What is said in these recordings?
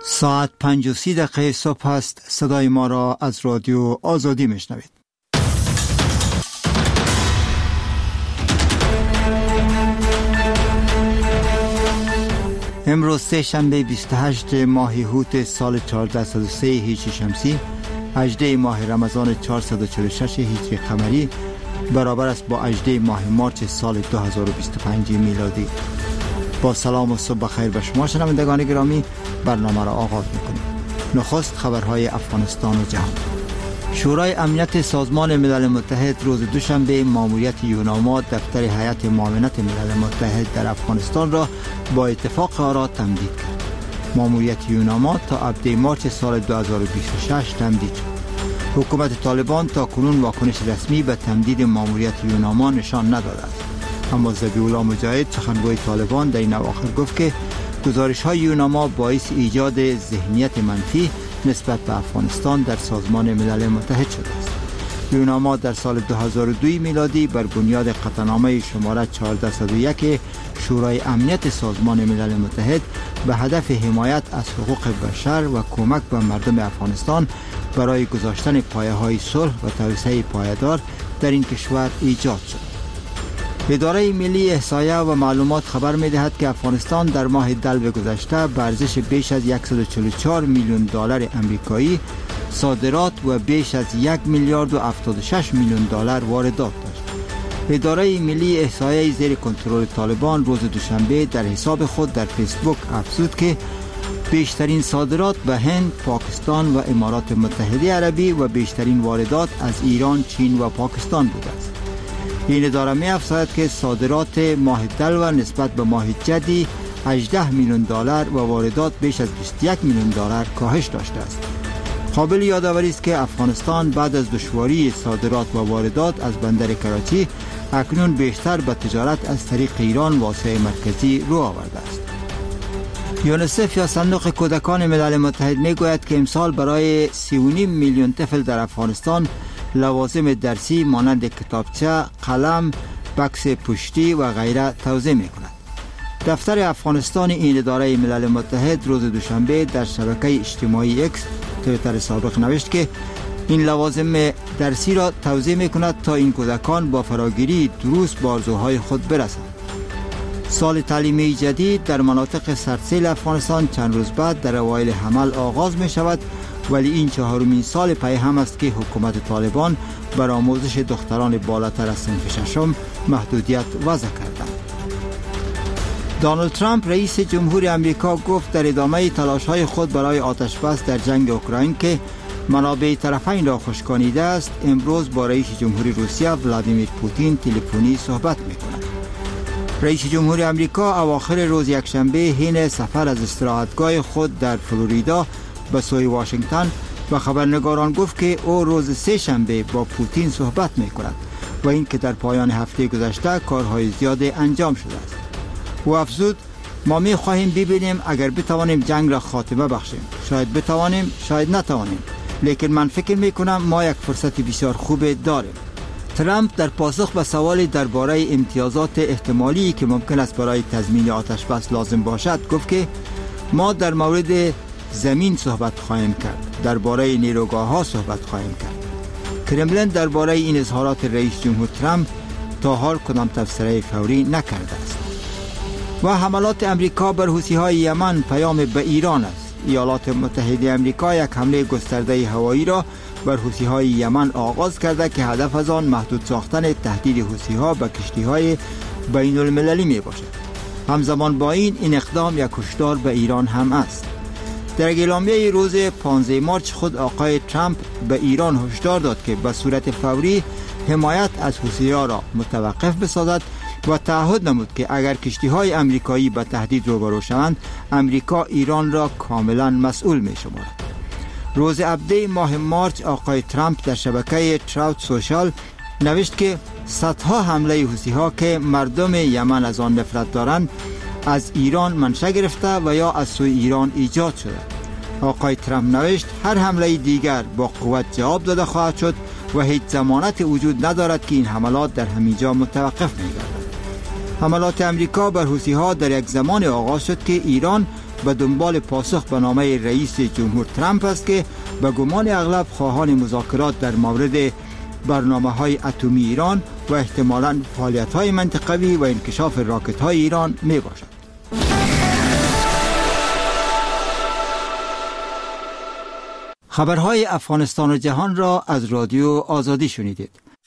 ساعت 5:30 صبح است. صدای ما را از رادیو آزادی میشنوید. امروز سه‌شنبه 28 ماه هوت سال 1403 هجری شمسی، 18 ماه رمضان 446 هجری قمری، برابر است با 18 ماه مارس سال 2025 میلادی. با سلام و صبح خیر به شما شنوندگان گرامی، برنامه را آغاز میکنیم. نخست خبرهای افغانستان و جهان. شورای امنیت سازمان ملل متحد روز دوشنبه ماموریت یوناما دفتر هیئت معاونت ملل متحد در افغانستان را با اتفاق آرا تمدید کرد. ماموریت یوناما تا ابد مارس سال 2026 تمدید شد. حکومت طالبان تا کنون واکنش رسمی به تمدید ماموریت یوناما نشان نداده است. اما ذبیح‌الله مجاهد سخنگوی طالبان در این اواخر گفت که گزارش‌های یوناما باعث ایجاد ذهنیت منفی نسبت به افغانستان در سازمان ملل متحد شده است. یوناما در سال 2002 میلادی بر بنیاد قطعنامه شماره 1401 شورای امنیت سازمان ملل متحد به هدف حمایت از حقوق بشر و کمک به مردم افغانستان برای گذاشتن پایه‌های صلح و توسعه پایدار در این کشور ایجاد شد. اداره ملی احصایه و معلومات خبر می‌دهد که افغانستان در ماه دلو گذشته به ارزش بیش از 144 میلیون دلار آمریکایی صادرات و بیش از 1 میلیارد و 76 میلیون دلار واردات داشت. اداره ملی احصایه زیر کنترل طالبان روز دوشنبه در حساب خود در فیسبوک افزود که بیشترین صادرات به هند، پاکستان و امارات متحده عربی و بیشترین واردات از ایران، چین و پاکستان بوده است. این اداره می افزاید که صادرات ماه دلو نسبت به ماه جدی 18 میلیون دلار و واردات بیش از 21 میلیون دلار کاهش داشته است. قابل یادآوری است که افغانستان بعد از دشواری صادرات و واردات از بندر کراچی اکنون بیشتر به تجارت از طریق ایران و آسیای مرکزی رو آورده است. یونیسف یا صندوق کودکان ملل متحد می گوید که امسال برای 3.5 میلیون طفل در افغانستان لوازم درسی مانند کتابچه، قلم، بکس پشتی و غیره توزیع می کند. دفتر افغانستان این اداره ملل متحد روز دوشنبه در شبکه اجتماعی اکس توییتر سابق نوشت که این لوازم درسی را توزیع می کند تا این کودکان با فراگیری دروس به آرزوهای خود برسند. سال تعلیمی جدید در مناطق سردسیل افغانستان چند روز بعد در اوایل حمل آغاز می شود، ولی این 4مین سال پی هم است که حکومت طالبان بر آموزش دختران بالاتر از صنف ششم محدودیت وضع کردند. دونالد ترامپ رئیس جمهور امریکا گفت در ادامه تلاش‌های خود برای آتش بس در جنگ اوکراین که منابع طرفین را خشکانیده است، امروز با رئیس جمهوری روسیه ولادیمیر پوتین تلفنی صحبت می‌کند. رئیس جمهور امریکا اواخر روز یکشنبه حین سفر از استراحتگاه خود در فلوریدا به سوی واشنگتن و خبرنگاران گفت که او روز سه‌شنبه با پوتین صحبت می‌کند و این که در پایان هفته گذشته کارهای زیاد انجام شده است. او افزود ما می‌خواهیم ببینیم اگر بتوانیم جنگ را خاتمه بخشیم. شاید بتوانیم، شاید نتوانیم، لیکن من فکر می‌کنم ما یک فرصت بسیار خوب داریم. ترامپ در پاسخ به سوالی درباره امتیازات احتمالی که ممکن است برای تضمین آتش بس لازم باشد گفت که ما در مورد زمین صحبت خواهیم کرد، درباره نیروگاه‌ها صحبت خواهیم کرد. کرملین درباره این اظهارات رئیس جمهور ترامپ تا حال کدام تفسیر فوری نکرده است. و حملات امریکا بر حوثی‌های یمن پیام به ایران است. ایالات متحده امریکا یک حمله گسترده هوایی را بر حوثی‌های یمن آغاز کرده که هدف از آن محدود ساختن تهدید حوثی‌ها به کشتی‌های بین‌المللی میباشد. همزمان با این اقدام یک هشدار به ایران هم است. در اعلامیه روز 15 مارس خود آقای ترامپ به ایران هشدار داد که به صورت فوری حمایت از حوثی‌ها را متوقف بسازد و تعهد نمود که اگر کشتی‌های آمریکایی به تهدید روبرو شوند، آمریکا ایران را کاملا مسئول می‌شمارد. روز 17 ماه مارس آقای ترامپ در شبکه تروت سوشال نوشت که صدها حمله حوثی‌ها که مردم یمن از آن نفرت دارند از ایران منشأ گرفته و یا از سوی ایران ایجاد شده. آقای ترامپ نوشت هر حمله دیگر با قوت جواب داده خواهد شد و هیچ ضمانت وجود ندارد که این حملات در همینجا متوقف می‌گردد. حملات امریکا بر حوثی‌ها در یک زمان آغاز شد که ایران به دنبال پاسخ به نامه رئیس جمهور ترامپ است که به گمان اغلب خواهان مذاکرات در مورد برنامه‌های اتمی ایران و احتمالاً فعالیت‌های منطقوی و انکشاف راکت‌های ایران می‌باشد. خبرهای افغانستان و جهان را از رادیو آزادی شنیدید.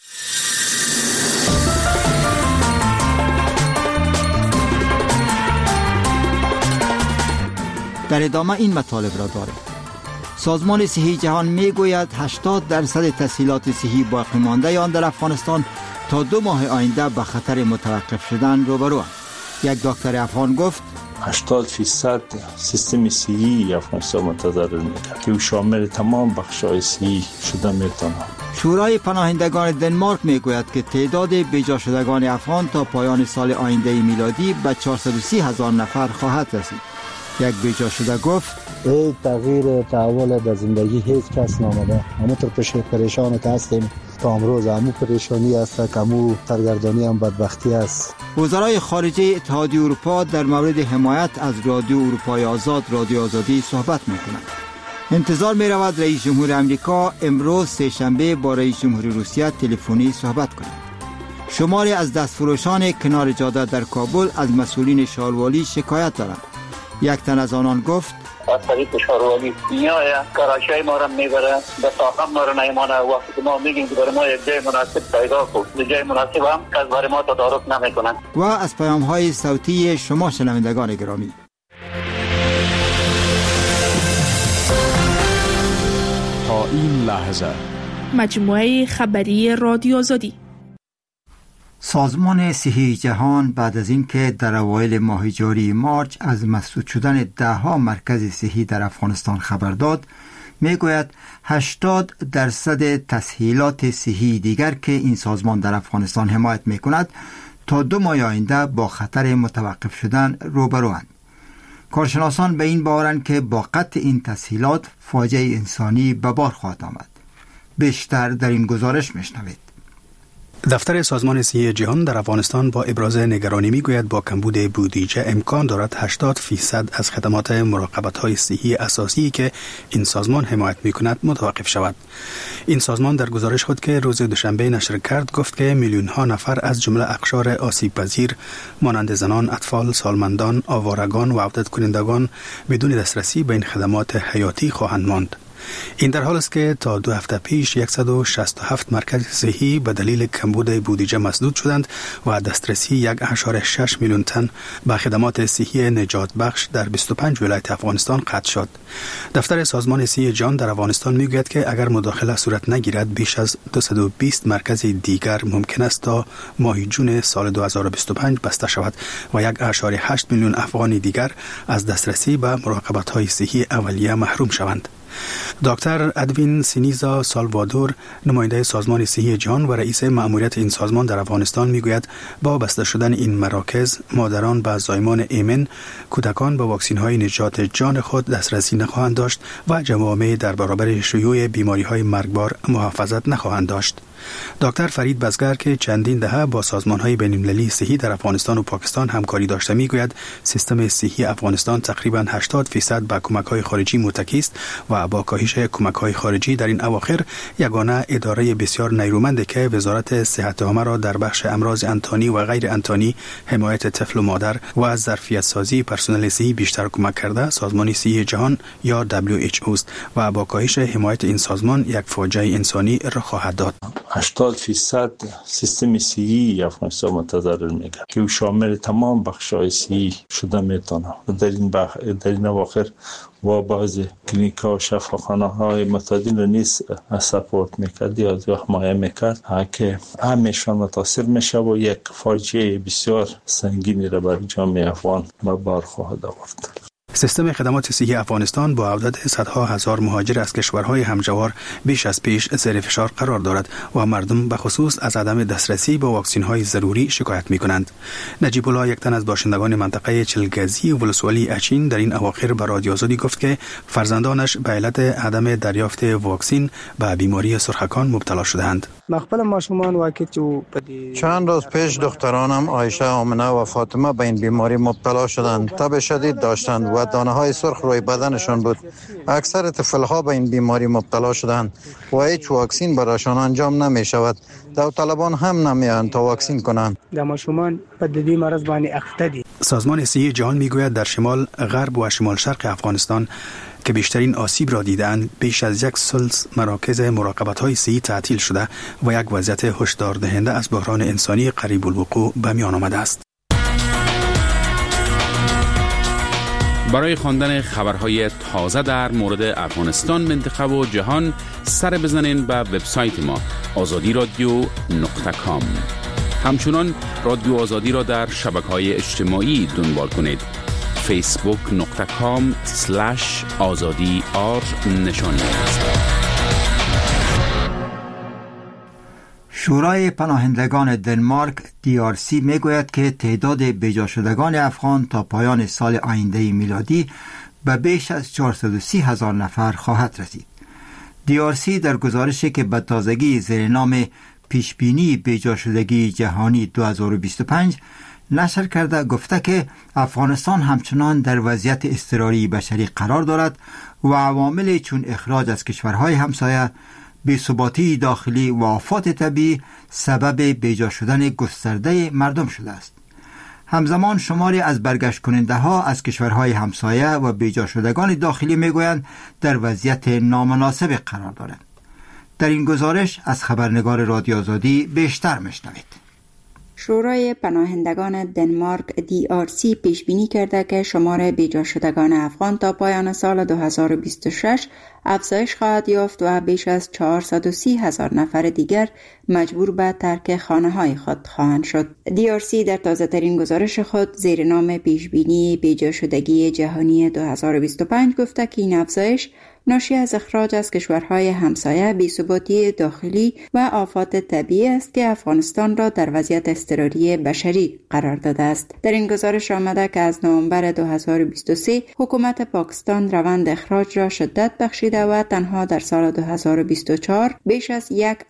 در ادامه این مطالب را داریم. سازمان صحی جهان میگوید 80% تسهیلات صحی باقی مانده آن در افغانستان تا 2 ماه آینده به خطر متوقف شدن روبروند. یک دکتر افغان گفت 80% سیستم صحی افغانستان متضرر می‌گردد که شامل تمام بخش‌های صحی شده میتونه. شورای پناهندگان دنمارک میگوید که تعداد بیجا شدگان افغان تا پایان سال آینده میلادی به 430,000 نفر خواهد رسید. یک بیجا شده گفت ای تغییر تحول در زندگی هیچ کس نامده. همونطور پریشان که هستیم تا امروز همون پریشانی است که همون سرگردانی هم بدبختی است. وزرای خارجه اتحادیه اروپا در مورد حمایت از رادیو اروپای آزاد رادیو آزادی صحبت میکنند. انتظار می رود رئیس جمهور امریکا امروز سه‌شنبه با رئیس جمهور روسیه تلفنی صحبت کند. شماری از دستفروشان کنار جاده در کابل از مسئولین شاروالی شکایت دارند. یک تن از آنان گفت از طریق شاروالی میایه کراشای ما را میبره به ساقم ما را نیمانه. وقتی ما میگیم که برای ما یک جای مناسب پیدا کن جای مناسب هم کس برای ما تدارک نمیکنن. و از پیام های صوتی شما شنوندگان گرامی، تا این لحظه مجموعه خبری رادیو آزادی. سازمان صحی جهان بعد از اینکه در اوایل ماه جاری مارچ از مسدود شدن 10 مرکز صحی در افغانستان خبر داد، میگوید 80% تسهیلات صحی دیگر که این سازمان در افغانستان حمایت میکند تا 2 ماه آینده با خطر متوقف شدن روبروند. کارشناسان به این باورند که با قطع این تسهیلات فاجعه انسانی به بار خواهد آمد. بیشتر در این گزارش میشنوید. دفتر سازمان صحی جهان در افغانستان با ابراز نگرانی میگوید با کمبود بودجه امکان دارد 80% از خدمات مراقبت‌های صحی اساسی که این سازمان حمایت میکند متوقف شود. این سازمان در گزارش خود که روز دوشنبه نشر کرد گفت که میلیون‌ها نفر از جمله اقشار آسیب‌پذیر مانند زنان، اطفال، سالمندان، آوارگان و عودت کنندگان بدون دسترسی به این خدمات حیاتی خواهند ماند. این در حال است که تا 2 هفته پیش 167 مرکز صحی به دلیل کمبود بودجه مسدود شدند و دسترسی 1.6 میلیون تن به خدمات صحی نجات بخش در 25 ولایت افغانستان قطع شد. دفتر سازمان صحی جهان در افغانستان میگوید که اگر مداخله صورت نگیرد بیش از 220 مرکز دیگر ممکن است تا ماه جون سال 2025 بسته شود و 1.8 میلیون افغانی دیگر از دسترسی به مراقبت‌های صحی اولیه محروم شوند. دکتر ادوین سینیزا سالوادور، نماینده سازمان صحی جهان و رئیس مأموریت این سازمان در افغانستان میگوید با بسته شدن این مراکز مادران به زایمان ایمن، کودکان به واکسین‌های نجات جان خود دسترسی نخواهند داشت و جوامع در برابر شیوع بیماری‌های مرگبار محافظت نخواهند داشت. دکتر فرید بزگر که چندین دهه با سازمان‌های بین‌المللی صحی در افغانستان و پاکستان همکاری داشته میگوید سیستم صحی افغانستان تقریباً 80% به کمک‌های خارجی متکی است و با کاهش کمک‌های خارجی در این اواخر یگانه اداره بسیار نیرومندی که وزارت صحت عامه را در بخش امراض انتانی و غیر انتانی، حمایت طفل و مادر و ظرفیت سازی پرسنل صحی بیشتر کمک کرده سازمان صحی جهان یا WHO است و با کاهش حمایت این سازمان یک فاجعه انسانی رخ خواهد داد. 80% سیستم صحی افغانستان متضرر میگردد که شامل تمام بخش‌های صحی شده میتونه. در این اواخر و بعض کلینیک‌ها و شفاخانه‌های متعدد رو نیز سپورت میکرد یا حمایه میکرد که همشان متاثر میشه و یک فاجعه بسیار سنگینی را بر جامعه افغان به بار خواهد آورد. سیستم خدمات صحی افغانستان با عدد صدها هزار مهاجر از کشورهای همجوار بیش از پیش زیر فشار قرار دارد و مردم به خصوص از عدم دسترسی به واکسین‌های ضروری شکایت می‌کنند. نجیب الله، یک تن از باشندگان منطقه چلگزی و ولسوالی اچین، در این اواخر به رادیو آزادی گفت که فرزندانش به علت عدم دریافت واکسین به بیماری سرخکان مبتلا شده‌اند. چند روز پیش دخترانم عایشه، آمنه و فاطمه به این بیماری مبتلا شدند. تب شدید داشتند و و دانه‌های سرخ روی بدنشان بود. اکثر طفل‌ها به این بیماری مبتلا شدند و هیچ واکسین برایشان انجام نمی‌شود. داوطلبان هم نمی‌آیند تا واکسین کنند. دمشومان پدیده مرض بانی اختدی. سازمان صحی جهان میگوید در شمال غرب و شمال شرق افغانستان که بیشترین آسیب را دیدند، بیش از 1 ثلث مراکز مراقبت‌های صحی تعطیل شده و یک وضعیت هشدار دهنده از بحران انسانی قریب الوقوع به میان آمده است. برای خواندن خبرهای تازه در مورد افغانستان، منطقه و جهان سر بزنین به وبسایت ما azadiradio.com. همچنان رادیو آزادی را در شبکه‌های اجتماعی دنبال کنید. facebook.com/azadi_r نشانی است. شورای پناهندگان دنمارک DRC میگوید که تعداد بیجا شدگان افغان تا پایان سال آینده میلادی به بیش از 430,000 نفر خواهد رسید. DRC در گزارشی که به تازگی زیر نام پیشبینی بیجا شدگی جهانی 2025 نشر کرده گفته که افغانستان همچنان در وضعیت اضطراری بشری قرار دارد و عوامل چون اخراج از کشورهای همسایه، بی‌ثباتی داخلی و آفات طبیعی سبب بیجا شدن گسترده مردم شده است. همزمان شماری از برگشت کننده ها از کشورهای همسایه و بیجا شدگان داخلی میگویند در وضعیت نامناسب قرار دارند. در این گزارش از خبرنگار رادیو آزادی بیشتر میشنوید. شورای پناهندگان دنمارک DRC پیش بینی کرده که شمار بیجا شدگان افغان تا پایان سال 2026 افزایش خواهد یافت و بیش از 430,000 نفر دیگر مجبور به ترک خانه‌های خود خواهند شد. DRC در تازه ترین گزارش خود زیر نام پیش بینی بیجا شدگی جهانی 2025 گفته که این افزایش ناشی از اخراج از کشورهای همسایه، بی‌ثباتی داخلی و آفات طبیعی است که افغانستان را در وضعیت اضطراری بشری قرار داده است. در این گزارش آمده که از نوامبر 2023 حکومت پاکستان روند اخراج را شدت بخشیده و تنها در سال 2024 بیش از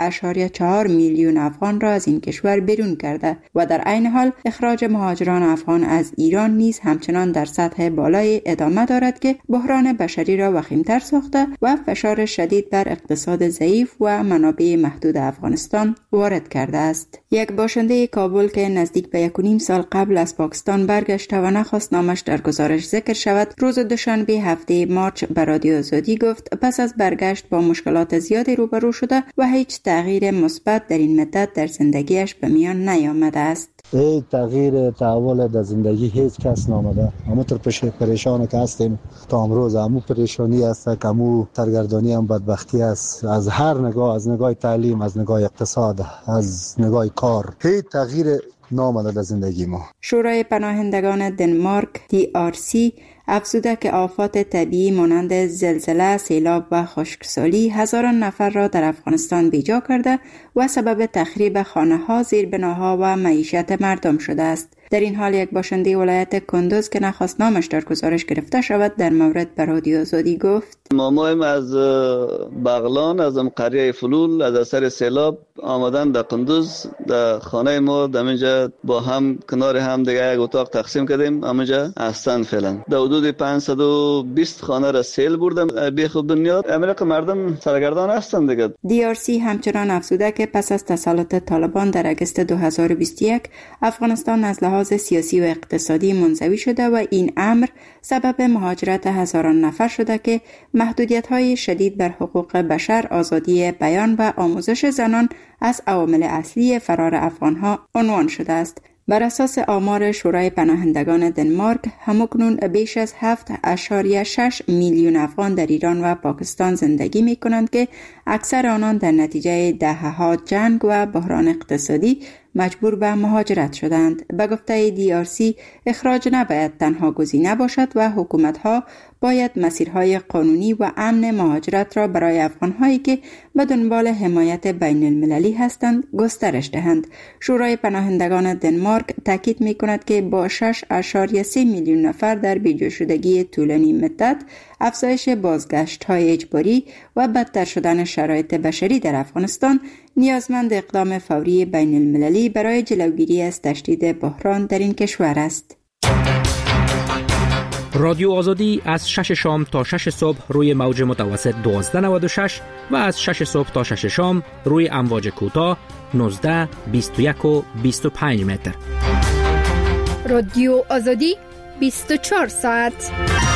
1.4 میلیون افغان را از این کشور بیرون کرده و در عین حال اخراج مهاجران افغان از ایران نیز همچنان در سطح بالای ادامه دارد که بحران بشری را وخیم‌تر ساخته و فشار شدید بر اقتصاد ضعیف و منابع محدود افغانستان وارد کرده است. یک باشنده کابل که نزدیک به 1.5 سال قبل از پاکستان برگشته و نخواست نامش در گزارش ذکر شود، روز دوشنبه هفته مارچ به رادیو آزادی گفت پس از برگشت با مشکلات زیادی روبرو شده و هیچ تغییر مثبت در این مدت در زندگیش به میان نیامده است. هیچ تغییر تحول در زندگی هیچ کس نامده. همونطور پریشان که هستیم تا امروز، همون پریشانی است که همون سرگردانی هم بدبختی است، از هر نگاه، از نگاه تعلیم، از نگاه اقتصاد، از نگاه کار، هیچ تغییر نامده در زندگی ما. شورای پناهندگان دنمارک DRC افزوده که آفات طبیعی مانند زلزله، سیلاب و خشکسالی هزاران نفر را در افغانستان بیجا کرده و سبب تخریب خانه‌ها، زیربناها و معیشت مردم شده است. در این حال یک باشنده ولایت کندوز که نخواست نامش در گزارش گرفته شود در مورد به رادیو آزادی گفت مامایم از بغلان، از قریه فلول، از اثر سیلاب آمدن در کندوز، در خانه ما در اینجا با هم کنار هم دیگه یک اتاق تقسیم کردیم. همونجا هستن فعلا. در حدود 520 خانه را سیل بردم بی خوب بنیاد. امریکا مردم سرگردان هستن دیگه. DRC همچنان افزوده که پس از تسلط طالبان در اگست 2021 افغانستان از لحاظ سیاسی و اقتصادی منزوی شده و این امر سبب مهاجرت هزاران نفر شده که محدودیت‌های شدید بر حقوق بشر، آزادی بیان و آموزش زنان از عوامل اصلی فرار افغان‌ها عنوان شده است. بر اساس آمار شورای پناهندگان دنمارک، همکنون بیش از 7.6 میلیون افغان در ایران و پاکستان زندگی می کنند که اکثر آنان در نتیجه دهه‌ها جنگ و بحران اقتصادی مجبور به مهاجرت شدند. به گفته DRC، اخراج نباید تنها گزینه باشد و حکومت‌ها باید مسیرهای قانونی و امن مهاجرت را برای افغان‌هایی که به دنبال حمایت بین المللی هستند گسترش دهند. شورای پناهندگان دنمارک تاکید می‌کند که با 6.3 میلیون نفر در بیجا شدگی طولانی مدت، افزایش بازگشت‌های اجباری و بدتر شدن شرایط بشری در افغانستان، نیازمند اقدام فوری بین المللی برای جلوگیری از تشدید بحران در این کشور است. رادیو آزادی از 6 شام تا 6 صبح روی موج متوسط 1296 و از 6 صبح تا 6 شام روی امواج کوتاه 19، 21 و 25 متر. رادیو آزادی 24 ساعت.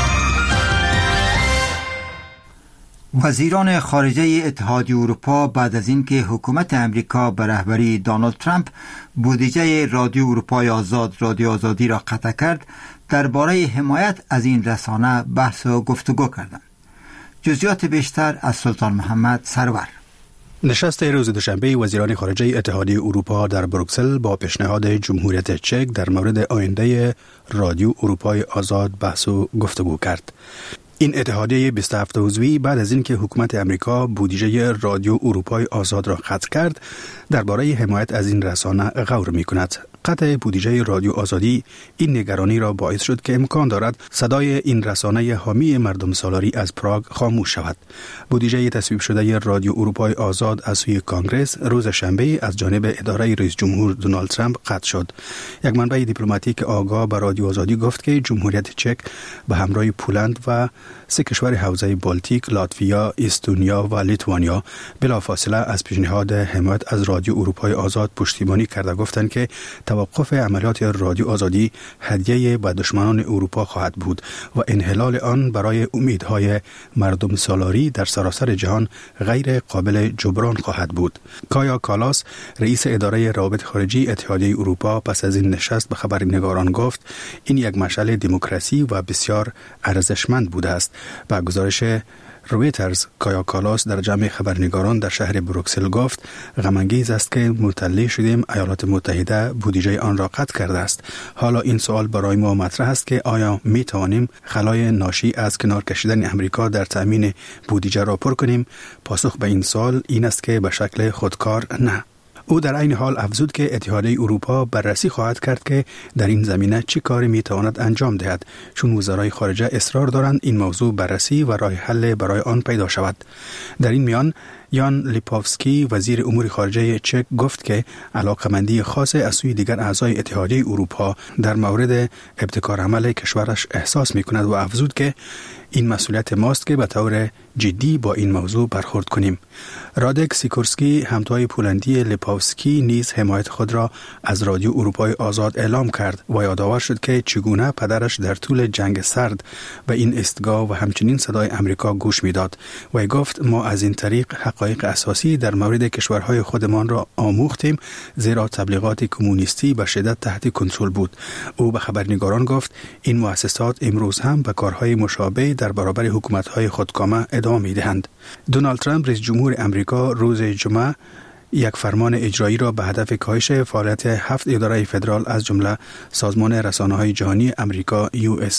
وزیران خارجه اتحادیه اروپا بعد از اینکه حکومت امریکا به رهبری دونالد ترامپ بودجه رادیو اروپای آزاد رادیو آزادی را قطع کرد، درباره حمایت از این رسانه بحث و گفتگو کردند. جزئیات بیشتر از سلطان محمد سرور. نشست روز دوشنبه وزیران خارجه اتحادیه اروپا در بروکسل با پیشنهاد جمهوریت چک در مورد آینده رادیو اروپای آزاد بحث و گفتگو کرد. این اتحادیه 27 عضوی بعد از اینکه حکومت امریکا بودجه رادیو اروپای آزاد را قطع کرد، درباره حمایت از این رسانه غور می‌کند. قطع بودجه رادیو آزادی این نگرانی را باعث شد که امکان دارد صدای این رسانه حامی مردم سالاری از پراگ خاموش شود. بودجه تصویب شده رادیو اروپای آزاد از سوی کانگرس روز شنبه از جانب اداره رئیس جمهور دونالد ترامپ قطع شد. یک منبع دیپلماتیک آگاه به رادیو آزادی گفت که جمهوریت چک به همراه پولند و 3 کشور حوزه بالتیک، لاتویا، استونیا و لیتوانیا بلافاصله از پیشنهاد حمایت از رادیو اروپای آزاد پشتیبانی کرده، گفتند که توقف عملیات رادیو آزادی هدیه به دشمنان اروپا خواهد بود و انحلال آن برای امیدهای مردم سالاری در سراسر جهان غیر قابل جبران خواهد بود. کایا کالاس رئیس اداره روابط خارجی اتحادیه اروپا پس از این نشست به خبرنگاران گفت این یک مشعل دموکراسی و بسیار ارزشمند بوده است. با گزارش رویترز، کایا کالاس در جمع خبرنگاران در شهر بروکسل گفت غم‌انگیز است که مطلع شدیم ایالات متحده بودجه آن را قطع کرده است. حالا این سوال برای ما مطرح است که آیا می توانیم خلای ناشی از کنار کشیدن امریکا در تامین بودجه را پر کنیم؟ پاسخ به این سوال این است که به شکل خودکار نه. او در این حال افزود که اتحادیه اروپا بررسی خواهد کرد که در این زمینه چه کاری میتواند انجام دهد، چون وزرای خارجه اصرار دارند این موضوع بررسی و راه حل برای آن پیدا شود. در این میان یان لیپوفسکی وزیر امور خارجه چک گفت که علاقمندی خاص از سوی دیگر اعضای اتحادیه اروپا در مورد ابتکار عمل کشورش احساس میکند و افزود که این مسئولیت ماست که به طور جدی با این موضوع برخورد کنیم. رادک سیکورسکی همتای پولندی لیپوفسکی نیز حمایت خود را از رادیو اروپای آزاد اعلام کرد و یادآور شد که چگونه پدرش در طول جنگ سرد به این استگاه و همچنین صدای امریکا گوش میداد و گفت ما از این طریق حقایق اساسی در مورد کشورهای خودمان را آموختیم، زیرا تبلیغات کمونیستی به شدت تحت کنترل بود. او به خبرنگاران گفت این مؤسسات امروز هم به کارهای مشابه در برابر حکومت‌های خودکامه ادامه می‌دهند. دونالد ترامپ رئیس جمهور امریکا روز جمعه یک فرمان اجرایی را به هدف کاهش فعالیت 7 اداره فدرال از جمله سازمان رسانه‌های جهانی امریکا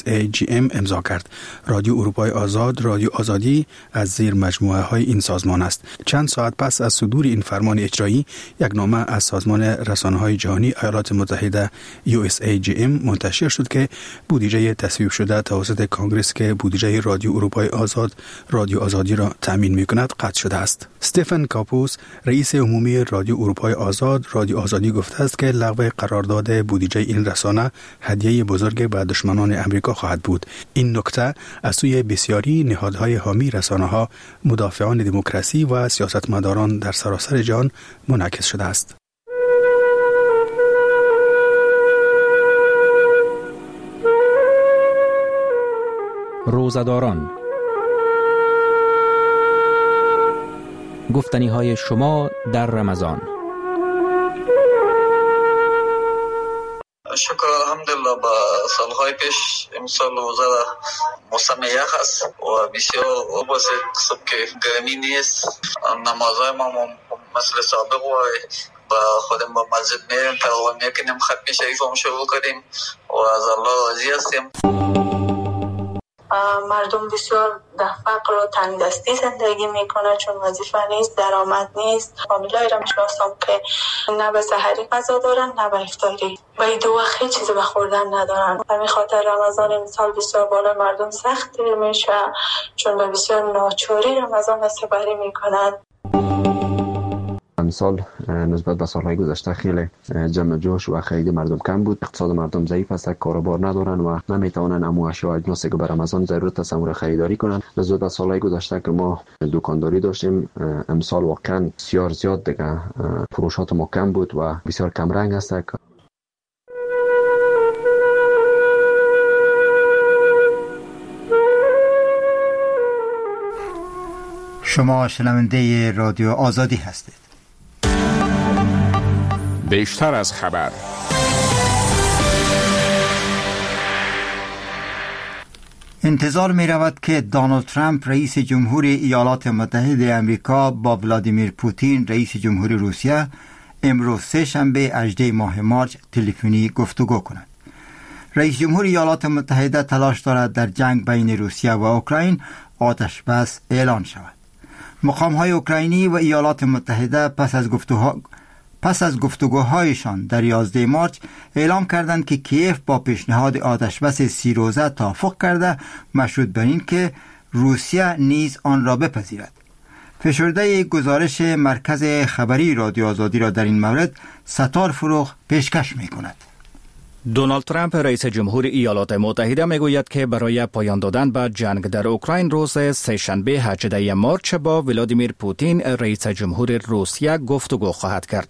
USAGM امضا کرد. رادیو اروپای آزاد رادیو آزادی از زیر مجموعه های این سازمان است. چند ساعت پس از صدور این فرمان اجرایی، یک نامه از سازمان رسانه‌های جهانی ایالات متحده USAGM منتشر شد که بودجه تصویب شده توسط کانگرس که بودجه رادیو اروپای آزاد رادیو آزادی را تامین می‌کند قطع شده است. استفن کاپوس رئیس عمومی رادیو اروپای آزاد رادیو آزادی گفته است که لغو قرارداد بودجه این رسانه هدیه بزرگ به دشمنان امریکا خواهد بود. این نکته از سوی بسیاری نهادهای حامی رسانه‌ها، مدافعان دموکراسی و سیاستمداران در سراسر جهان منعکس شده است. روزه‌داران، گفتنی های شما در رمضان. شکر الحمدلله. با سالهای پیش امسال روزه موسم یخ است و بسیار بسیط صبح که گرمی نیست. نمازهای ما مثل سابق و با خودم با مسجد میریم تقریبا میکنیم ختم شریف هم شروع کنیم و از الله راضی هستیم. مردم بسیار در فقر و تنگ دستی زندگی میکنه چون وظیفه نیست، درآمد نیست. فامیلای را میشناسم که نه به سحری غذا دارن نه به افطاری، به این دو وقت هیچ چیز به خوردن ندارن. همین خاطر رمضان این سال بسیار بالا مردم سخت میشه چون به بسیار ناچاری رمضان سپری میکنن. امسال نسبت به سالهای گذشته خیلی جمع جوش و خرید مردم کم بود. اقتصاد مردم ضعیف است، کاروبار ندارن و نمیتوانن امو اشیاء اجناسی که بر رمضان ضرورت است امور خریداری کنن. نسبت به سالهای گذشته که ما دکانداری داشتیم، امسال واقعا بسیار زیاد دیگه فروشات ما کم بود و بسیار کم رنگ است. شما شنونده رادیو آزادی هستید. بیشتر از خبر. انتظار می رود که دونالد ترامپ رئیس جمهوری ایالات متحده آمریکا با ولادیمیر پوتین رئیس جمهوری روسیه امروز سه‌شنبه 18 ماه مارس تلفنی گفتگو کنند. رئیس جمهوری ایالات متحده تلاش دارد در جنگ بین روسیه و اوکراین آتش بس اعلان شود. مقام‌های اوکراینی و ایالات متحده پس از گفتگوهایشان در 11 مارس اعلام کردند که کیف با پیشنهاد آتشبس 30 روزه توافق کرده، مشروط بر این که روسیه نیز آن را بپذیرد. فشرده گزارش مرکز خبری رادیو آزادی را در این مورد ستار فروغ پیشکش می‌کند. دونالد ترامپ رئیس جمهوری ایالات متحده میگوید که برای پایان دادن به جنگ در اوکراین روز سه‌شنبه 18 مارس با ولادیمیر پوتین رئیس جمهور روسیه گفتگو خواهد کرد.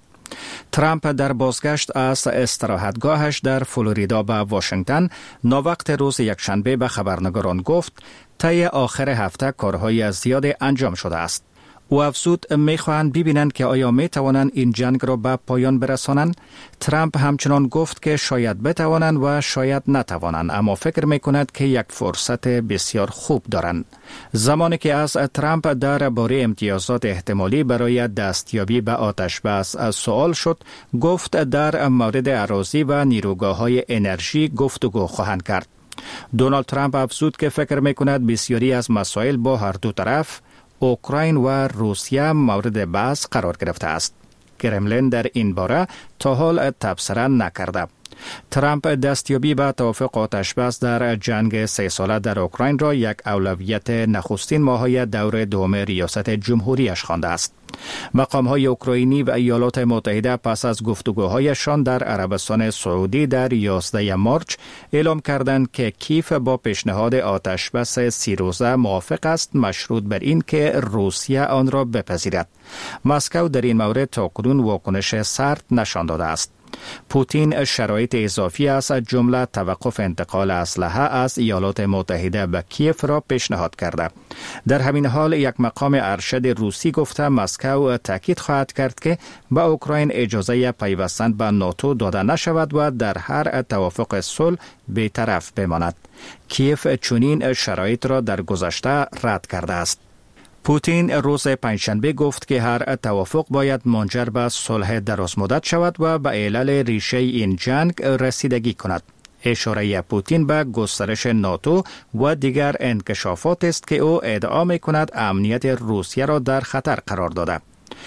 ترامپ در بازگشت از استراحتگاهش در فلوریدا به واشنگتن ناوقت روز یکشنبه به خبرنگاران گفت طی آخر هفته کارهای زیاد انجام شده است. او افزود میخواهند ببینند که آیا میتوانند این جنگ را به پایان برسانند. ترامپ همچنان گفت که شاید بتوانند و شاید نتوانند، اما فکر میکند که یک فرصت بسیار خوب دارند. زمانی که از ترامپ درباره امتیازات احتمالی برای دستیابی به آتش بس سوال شد، گفت در مورد اراضی و نیروگاه‌های انرژی گفتگو خواهند کرد. دونالد ترامپ افزود که فکر میکند بسیاری از مسائل با هر دو طرف اوکراین و روسیه مورد بحث قرار گرفته است. کرملین در این باره تا حال تبصره نکرده. ترامپ دستیابی به توافق آتشبس در جنگ 3 ساله در اوکراین را یک اولویت نخستین ماه‌های دور دوم ریاست جمهوریش خوانده است. مقام‌های اوکراینی و ایالات متحده پس از گفتگوهایشان در عربستان سعودی در 11 مارس اعلام کردند که کیف با پیشنهاد آتشبس 30 روزه موافق است، مشروط بر این که روسیه آن را بپذیرد. مسکو در این مورد تاکنون واکنش سرد نشان داده است. پوتین شرایط اضافی از جمله توقف انتقال اسلحه از ایالات متحده به کیف را پیشنهاد کرده. در همین حال یک مقام ارشد روسی گفته مسکو تاکید خواهد کرد که به اوکراین اجازه پیوستن به ناتو داده نشود و در هر توافق صلح بی‌طرف بماند. کیف چنین شرایط را در گذشته رد کرده است. پوتین روز پنجشنبه گفت که هر توافق باید منجر به صلح درازمدت شود و به علل ریشه این جنگ رسیدگی کند. اشاره پوتین به گسترش ناتو و دیگر انکشافات است که او ادعا می‌کند امنیت روسیه را در خطر قرار داده.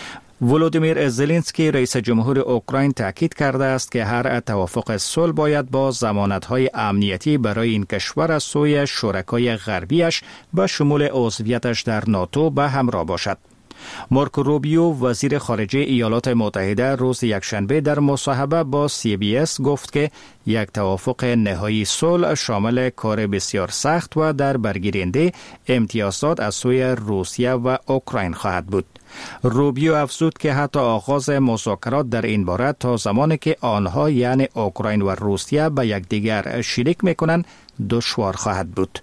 ولودیمیر زلنسکی رئیس جمهور اوکراین تاکید کرده است که هر توافق صلح باید با ضمانت‌های امنیتی برای این کشور از سوی شرکای غربیش به شمول عضویتش در ناتو به همراه باشد. مارکو روبیو وزیر خارجه ایالات متحده روز یکشنبه در مصاحبه با CBS گفت که یک توافق نهایی صلح شامل کار بسیار سخت و در برگیرنده امتیازات از سوی روسیه و اوکراین خواهد بود. روبیو افزود که حتی آغاز مذاکرات در این باره تا زمانی که آنها یعنی اوکراین و روسیه به یکدیگر شریک میکنند دشوار خواهد بود.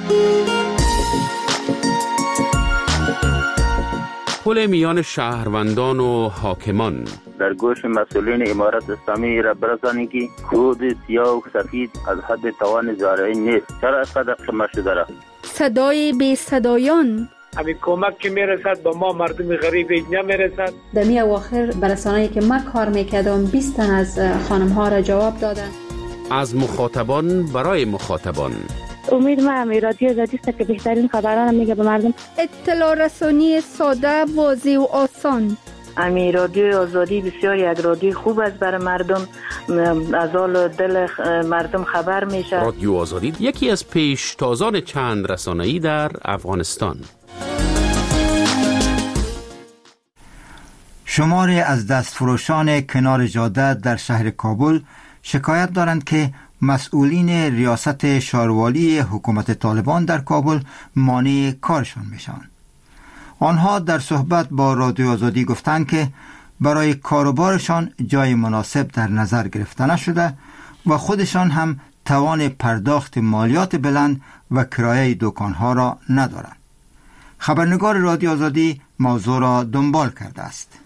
پل میان شهروندان و حاکمان در گوش مسئولین امارت اسلامی را برسانید که خود سیاه و سفید از حد توان زارعی نیست. چرا از قدر قمه شده را؟ صدای بی صدایان همین کمک که میرسد با ما مردم غریب نمیرسد. در می اواخر برسانه‌ای که من کار میکردم 20 تن از خانم ها را جواب دادن. از مخاطبان برای مخاطبان. امید من رادیو آزادی است که بهترین خبران میگه به مردم. اطلاع رسانی ساده، واضح و آسان. امی رادیو آزادی بسیار یک رادیو خوب است برای مردم، از حال دل مردم خبر میشه. رادیو آزادی یکی از پیشتازان چند رسانه‌ای در افغانستان. شماری از دستفروشان کنار جاده در شهر کابل شکایت دارند که مسئولین ریاست شاروالی حکومت طالبان در کابل مانع کارشان میشوند. آنها در صحبت با رادیو آزادی گفتند که برای کاروبارشان جای مناسب در نظر گرفته نشده و خودشان هم توان پرداخت مالیات بلند و کرایه دکانها را ندارند. خبرنگار رادیو آزادی موضوع را دنبال کرده است.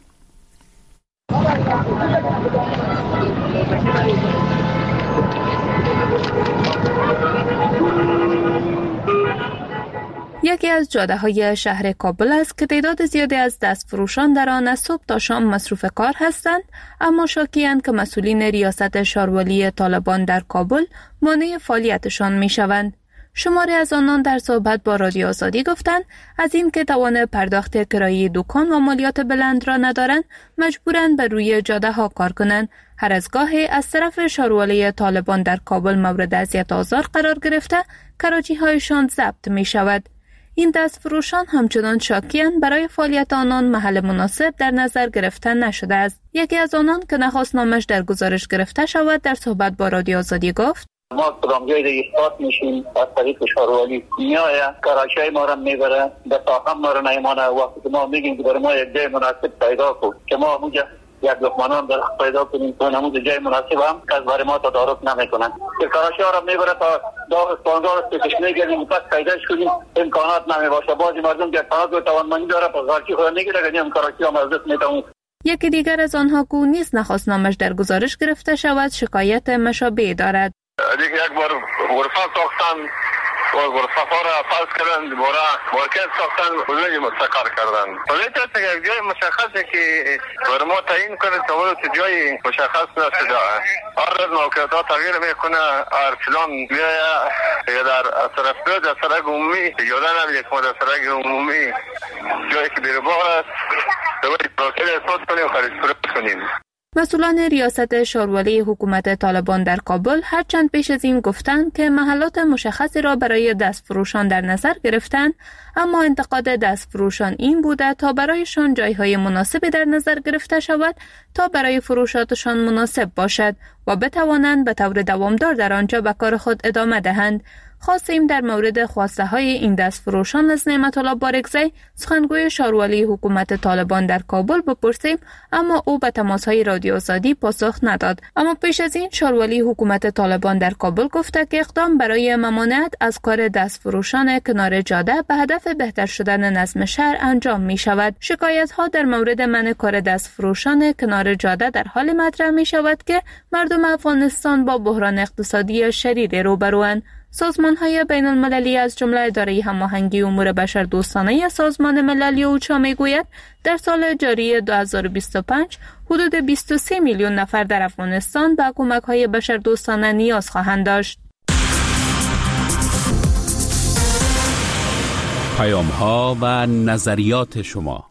یکی از جاده‌های شهر کابل است که تعداد زیادی از دستفروشان در آن از صبح تا شام مصروف کار هستند، اما شاکی‌اند که مسئولین ریاست شاروالی طالبان در کابل مانع فعالیتشان می‌شوند. شماری از آنان در صحبت با رادیو آزادی گفتند از این که توان پرداخت کرایه دکان و مالیات بلند را ندارند، مجبورند بر روی جاده‌ها کار کنند. هر از گاهی از طرف شاروالی طالبان در کابل مورد اذیت و آزار قرار گرفته، کراچی‌هایشان ضبط می‌شود. این دستفروشان همچنان شاکی‌اند برای فعالیت آنان محل مناسب در نظر گرفته نشده است. یکی از آنان که نخواست نامش در گزارش گرفته شود در صحبت با رادیو آزادی گفت: ما کدام جای دیگه استاد میشیم از طریق شاروالی میایه کراچی ما رو میبره به طاقم ما رو نیمانه. وقتی ما میگیم که برای ما یک جای مناسب پیدا کن که ما اونجا یک لقمانان در پیدا کنیم که نموز جای مناسب هم که از برای ما تدارک نمیکنن که کراچی ها رو میبره تا داغ استاندار استکش میگردیم پس پیداش کنیم امکانات نمیباشه. بعضی مردم که امکانات و توانمندی داره پس کراچی خود نگیره که کراچی هم از دست میتونه. یکی دیگر از آنها که نیز نخواست نامش در گزارش گرفته شود شکایت مشابه دارد. یک بار غرفه ساختن و غرفه ها را فرض کردن دوباره مارکت ساختن بزرگی مستقر کردن. ولی تا یک جای مشخصه که برای ما تعیین کنه تا جای مشخص نشده. هر موقعیت ها تغییر میکنه. هر فلان یا در طرف دو در سرک عمومی یاده نمیده که ما در سرک عمومی جایی که بیر باغ است دوباره پروسیل احساس کنیم و خرید فروش کنیم. مسئولان ریاست شاروالی حکومت طالبان در کابل هرچند پیش از این گفتند که محلات مشخصی را برای دستفروشان در نظر گرفتند، اما انتقاد دستفروشان این بوده تا برایشان جایهای مناسبی در نظر گرفته شود تا برای فروشاتشان مناسب باشد و بتوانند به طور دوامدار در آنجا به کار خود ادامه دهند. خواستیم در مورد خواسته های این دستفروشان از نعمت الله بارگزی سخنگوی شاروالی حکومت طالبان در کابل بپرسیم، اما او به تماس های رادیو آزادی پاسخ نداد. اما پیش از این شاروالی حکومت طالبان در کابل گفته که اقدام برای ممانعت از کار دستفروشان کنار جاده به هدف بهتر شدن نظم شهر انجام می شود. شکایت ها در مورد منع کار دستفروشان کنار جاده در حال مطرح می شود که مردم افغانستان با بحران اقتصادی شدید روبروند. سازمان‌های بین المللی از جمله اداره هماهنگی امور بشردوستانه سازمان ملل اوچا میگوید در سال جاری 2025 حدود 23 میلیون نفر در افغانستان به کمک‌های بشردوستانه نیاز خواهند داشت. پیام‌ها و نظریات شما.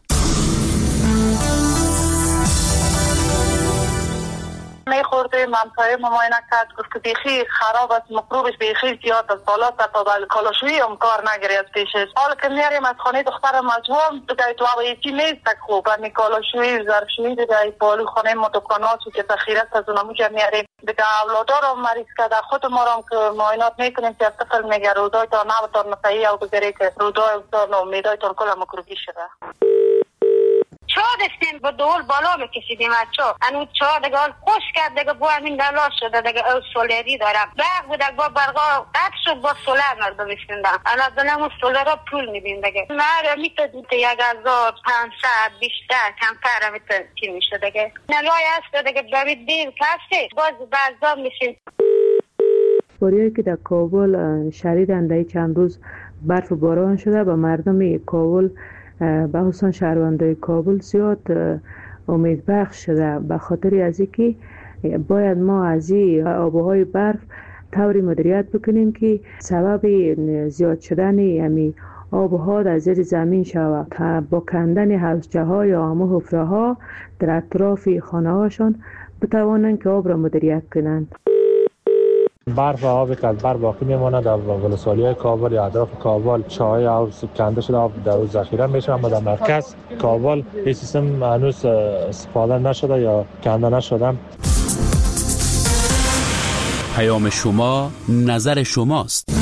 خورده منطقه مماینه کرد گفت که بیخی خراب است، مکروبش بیخی زیاد است، بالا تا کالاشویی هم کار نگرفت پیشش. حالا که میاریم از خانه دختر مجموع دیگه تو یکی نیست که خوب برمی کالاشویی ظرفشویی دیگه بالو خانه ما دکانات که تخیرت از اونمو جا میاریم دیگه اولادا رو مریض کرده. خود ما رو که معاینات میکنیم که افتقل میگه رودای تا نبتان مسیحی او بگیره که رودای تا امیدای تا کل مکروبی شده. چا دستیم با دول بالا بکشیدیم از چا انو چا دیگه خوش کرد دیگه بو همین دلا شده دیگه او سولری دارم برق بود با برقا قد شد با سولر مردم بشکندم انا دلمو سولر را پول میدیم دیگه نه میتونید 1500 بیشتر کمتر میتونید چی میشه دیگه نلای هست دیگه ببید دیر کسی باز بعضا میشین. باریایی که در کابل شدیدن در چند روز برف و باران شده و مردم کابل به خصوص شهروندان کابل زیاد امید بخش شده به خاطر از اینکه باید ما از این آبهای برف طوری مدیریت بکنیم که سبب زیاد شدن یعنی آبها در زیر زمین شود تا با کندن حوضچه ها یا همه حفره ها در اطراف خانه هاشون بتوانند که آب را مدیریت کنند. برف و آبی که از بر باقی میمونه در ولسوالی‌های کابل یا اطراف کابل چاهای آب کنده شده، آب در روز ذخیره میشه، اما در مرکز کابل این سیستم هنوز استفاده نشده یا کنده نشده. پیام شما، نظر شماست.